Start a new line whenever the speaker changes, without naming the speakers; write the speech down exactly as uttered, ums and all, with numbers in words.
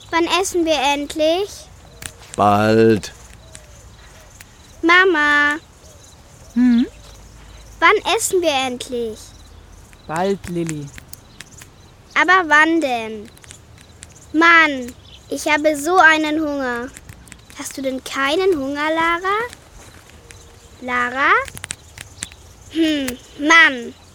Wann essen wir endlich?
Bald.
Mama,
Hm?
wann essen wir endlich?
Bald, Lilli.
Aber wann denn? Mann, ich habe so einen Hunger. Hast du denn keinen Hunger, Lara? Lara? Hm, Mann.